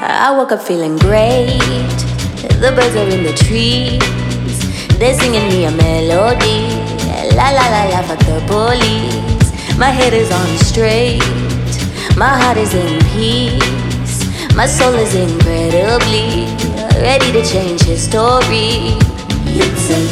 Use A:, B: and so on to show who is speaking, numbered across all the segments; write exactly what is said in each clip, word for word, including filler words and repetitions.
A: I woke up feeling great. The birds are in the trees. They're singing me a melody. La la la la, fuck the police. My head is on straight. My heart is in peace. My soul is incredibly ready to change history. It's a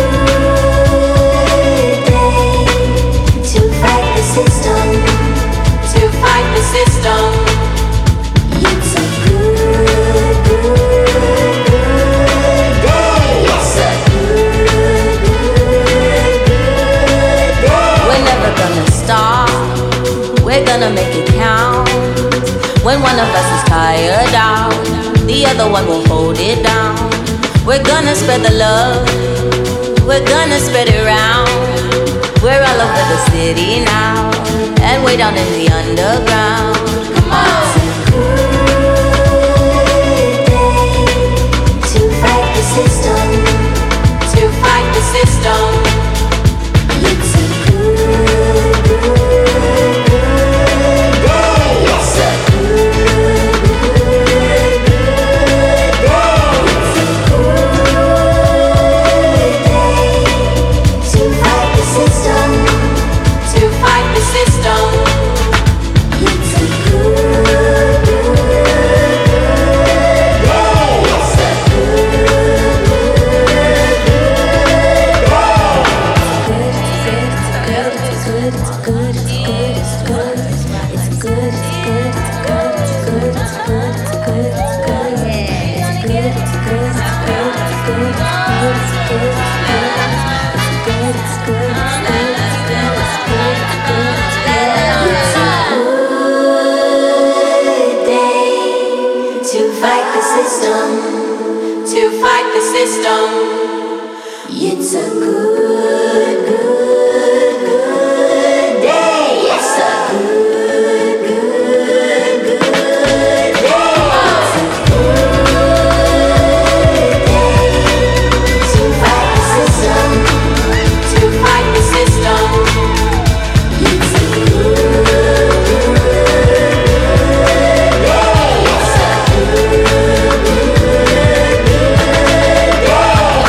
A: good day to fight the system. To fight the system. It's a good, good, good day. It's a good, good, good day. We're never gonna stop. We're gonna make it count. When one of us is tired out, the other one will hold it down. We're gonna spread the love. We're gonna spread it around. We're all over the city now, and way down in the underground. Come on. System, to fight the system. It's a good, good, good day. It's a good, good, good day. It's a good day to fight the system. To fight the system. It's a good, good, good day. It's a good. To fight the system. It's a good, good, good day. It's a good, good, good day. It's a good day to fight the system. To fight the system. It's a good, good day. It's a good, good day.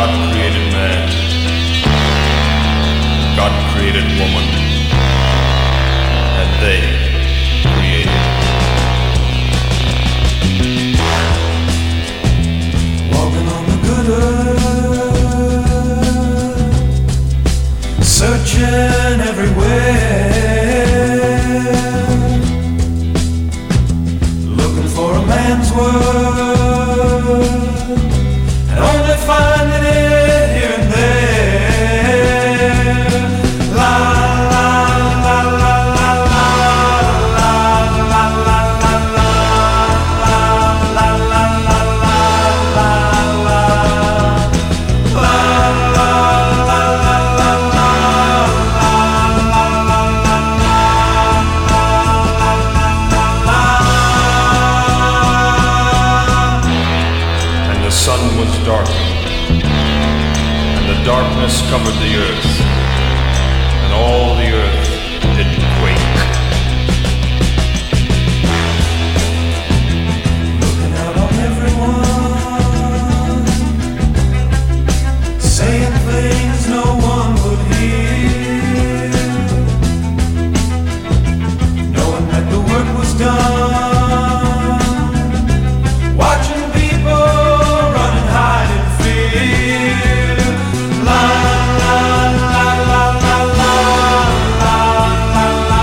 B: God created man. God created woman. And they created.
C: Walking on the good earth, searching everywhere, looking for a man's word, and only finding it here and there. La la la la la la la la la la la la la la
B: darkened, and the darkness covered the earth, and all the earth did quake.
C: Looking out on everyone, saying things no one would hear, knowing that the work was done, watching people running hide in fear. La la la la la la la la la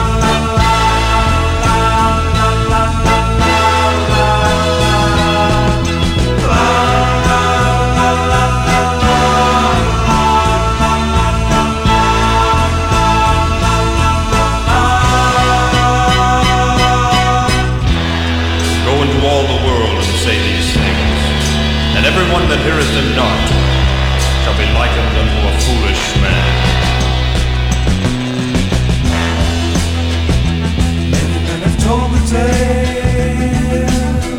B: Go into all the world and say these things, and everyone that heareth them not shall be likened unto a foolish man.
C: Many men have told the tale,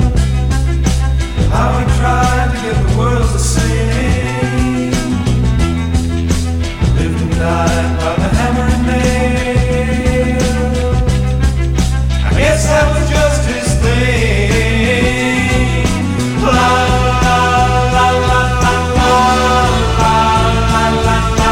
C: how he tried to get the world to sing, lived and died by the hammer and nail. I guess that was just his thing. La la la la la la la la la la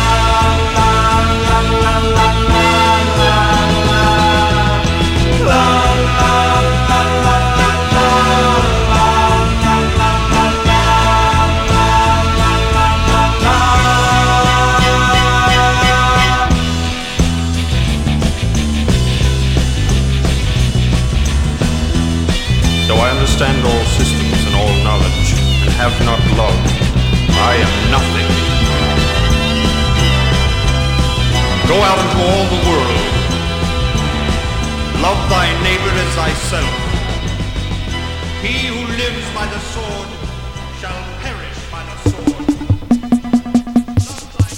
B: Though I understand all systems and all knowledge, and have not love, I am nothing. Go out into all the world. Love thy neighbor as thyself. He who lives by the sword shall perish by the sword. Love thy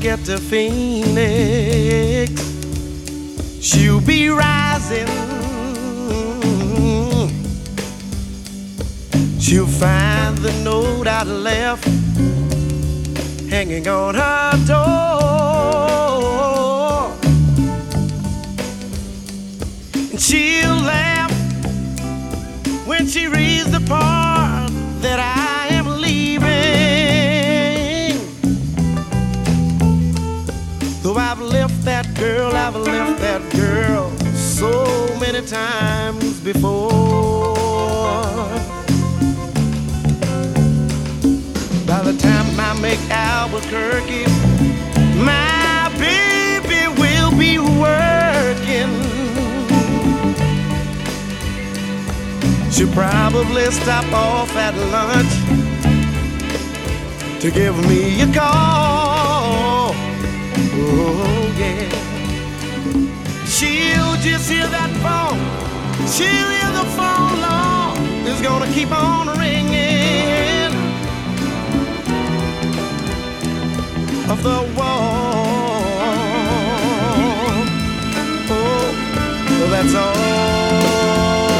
D: get to Phoenix, she'll be rising. She'll find the note I left hanging on her door, and she'll laugh when she reads the part that I am leaving. Though I've left that girl, I've left that girl so many times before. By the time I make Albuquerque, my baby will be working. She'll probably stop off at lunch to give me a call. Oh yeah. She'll just hear that phone. She'll hear the phone long. It's gonna keep on ringing off the wall. Oh, well, that's all.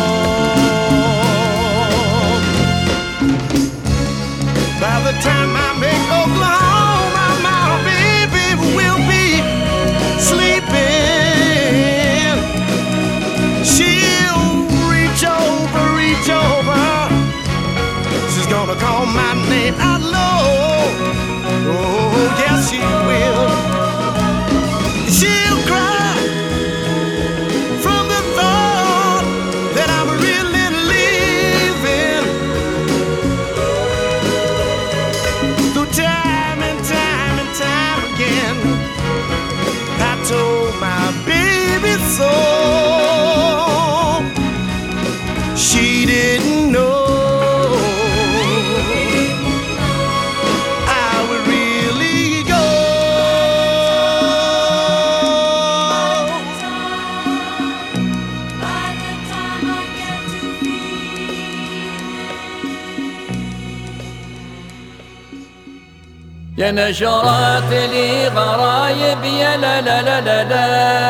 D: By the time I make Oklahoma, my baby will be sleeping. She'll reach over, reach over. She's gonna call my name out low. Oh, yes, she will. She'll cry from the thought that I'm really leaving. Through time and time and time again, I told my baby so. She didn't know
E: يا نشرات لي غرايب يا لا لا لا لا لا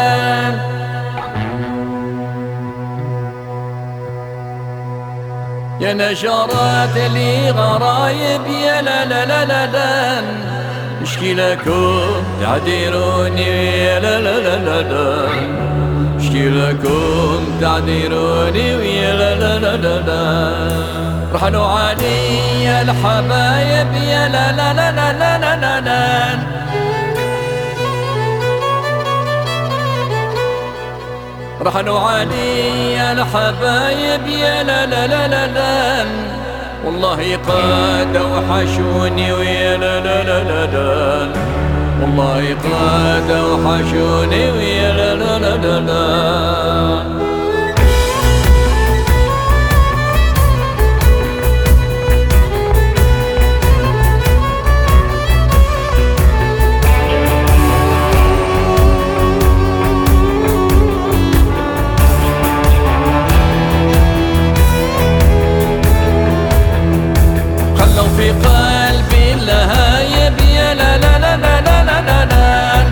E: يا نشرات لي غرايب يا لا لا لا لا لا اشكي لكم تعذروني يا لا لا لا لا لا اشكي لكم تعذروني ويا لا لا لا لا لا رحلوا علي الحبايب يا لا لا لا لا لا لا لا لا رحلوا علي الحبايب يا لا لا لا لا لا والله قاد وحشوني ويا لا لا لا لا لا والله قاد وحشوني ويا لا لا لا لا لا في قلبي اللهايب يا لا لا لا لا لا لا لا لا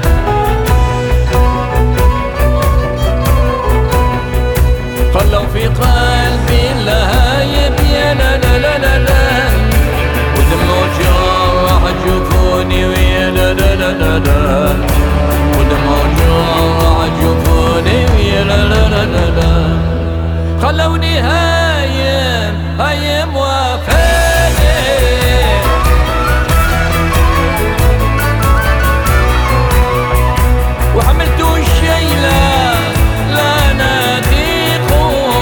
E: خلوا في قلبي اللهايب يا لا لا لا لا لا ودموا جرح جفوني ويا لا لا لا لا لا ودموا جرح جفوني ويا لا لا لا لا لا خلوني هايم هايم وفاني وحملت الشيلة لا نطيق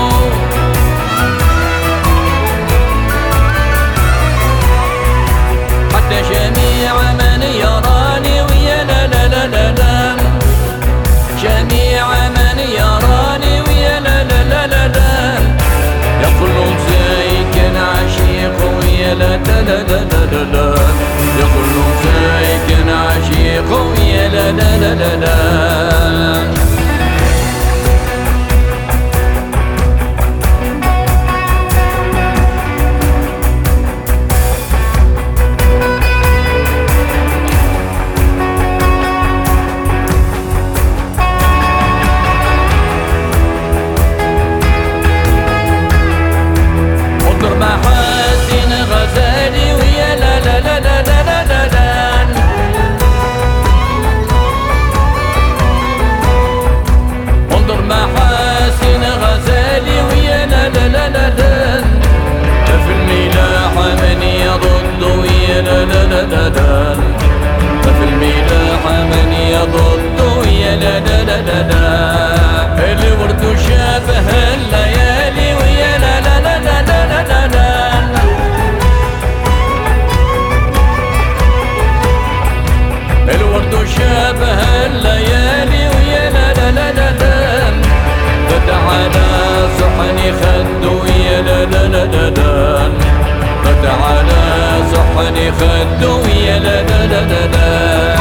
E: حتى جميع من يراني ويا لا لا لا لا لا جميع من يراني ويا لا لا لا لا لا يقولون زي كان عشيق ويا لا لا لا لا لا لا يقولون زي كان عشيق ويا لا لا لا لا لا ويا ضده يا لا لا لا لا لا. الورد شابه الليالي ويا لا لا لا لا لا لا لا. الورد شابه الليالي ويا لا لا لا لا لا. غد على صحن خده يا لا لا لا لا لا. غد على صحن خده يا لا لا لا لا لا.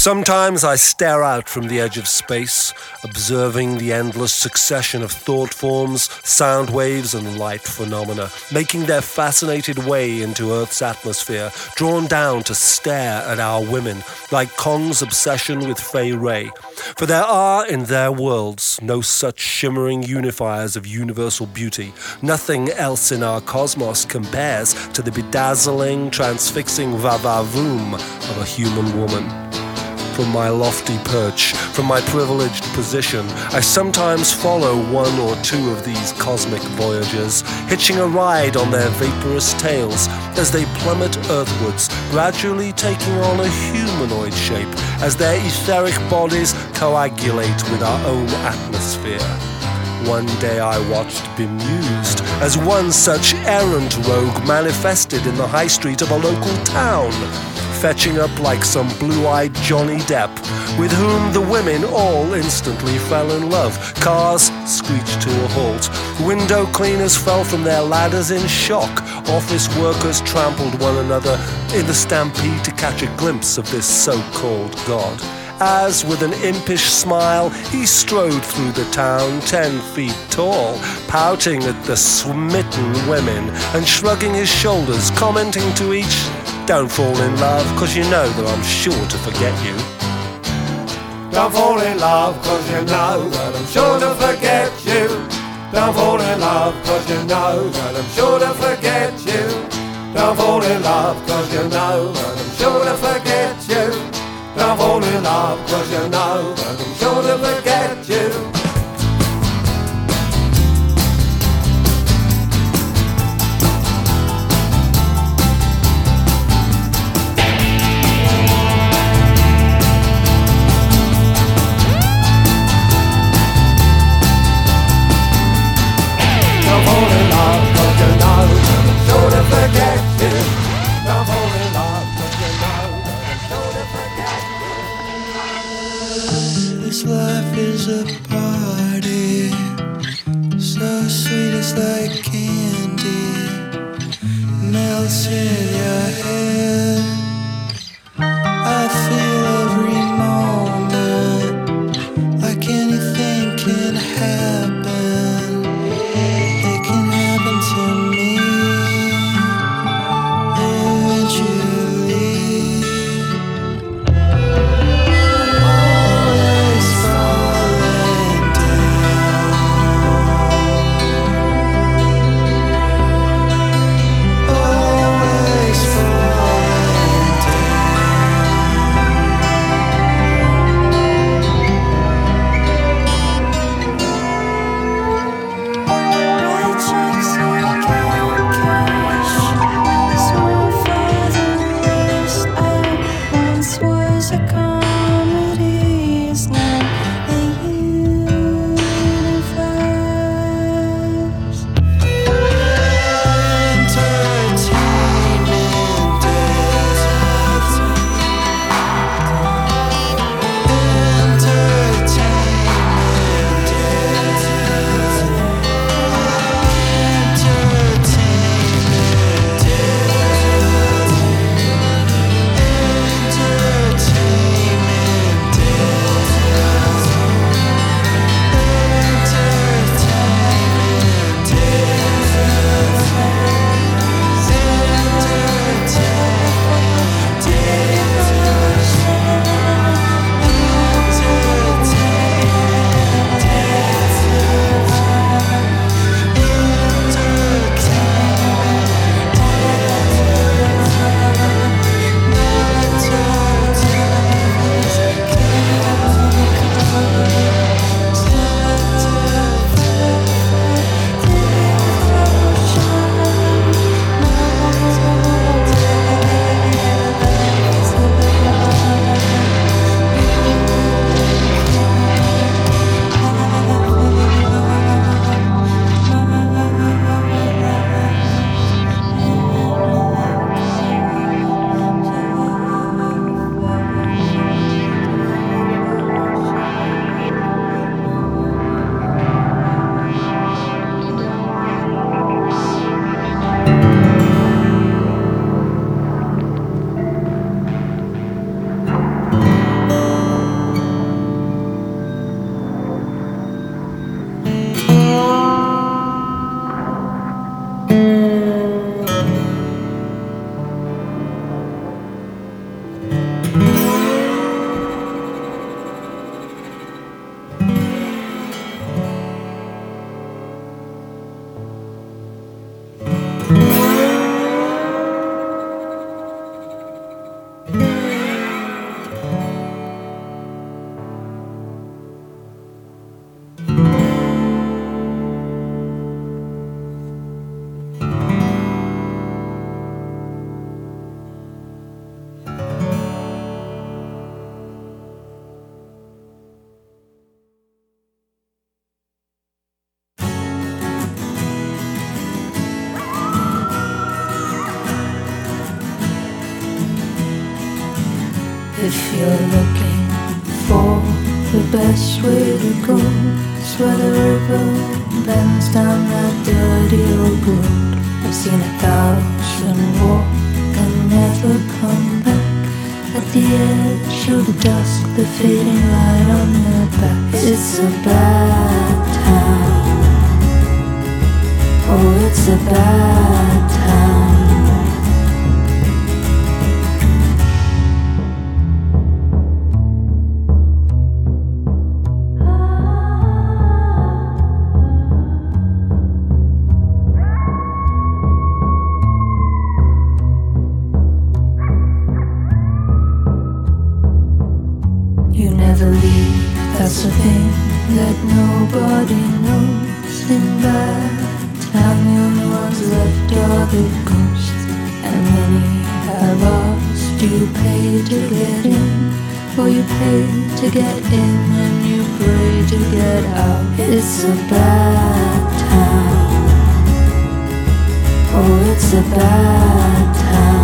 F: Sometimes I stare out from the edge of space, observing the endless succession of thought forms, sound waves, and light phenomena, making their fascinated way into Earth's atmosphere, drawn down to stare at our women, like Kong's obsession with Fei Ray. For there are, in their worlds, no such shimmering unifiers of universal beauty. Nothing else in our cosmos compares to the bedazzling, transfixing va-va-voom of a human woman. From my lofty perch, from my privileged position, I sometimes follow one or two of these cosmic voyagers, hitching a ride on their vaporous tails as they plummet earthwards, gradually taking on a humanoid shape as their etheric bodies coagulate with our own atmosphere. One day I watched bemused as one such errant rogue manifested in the high street of a local town, fetching up like some blue-eyed Johnny Depp, with whom the women all instantly fell in love. Cars screeched to a halt. Window cleaners fell from their ladders in shock. Office workers trampled one another in the stampede to catch a glimpse of this so-called god. As, with an impish smile, he strode through the town ten feet tall, pouting at the smitten women and shrugging his shoulders, commenting to each, "Don't fall in love, cause you know that I'm sure to forget you."
D: Don't fall in love, cause you know that I'm sure to forget you. Don't fall in love, cause you know that I'm sure to forget you. Don't fall in love, cause you know that I'm sure to forget you. Don't fall in love, cause you know that I'm sure to forget you.
G: This life is a party, so sweet it's like candy, melts in your head. I feel every moment like anything can happen. It can happen to me eventually. Always falling down.
H: If you're looking for the best way to go, it's where the river bends down that dirty old road. I've seen a thousand walk and never come back. At the edge of the dusk, the fading light on their back. It's a bad town. Oh, it's a bad town. That's a thing that nobody knows. In bad town, the only ones left are the ghosts. And many have asked, do you pay to get in? Or you pay to get in and you pray to get out. It's a bad town. Oh, it's a bad town.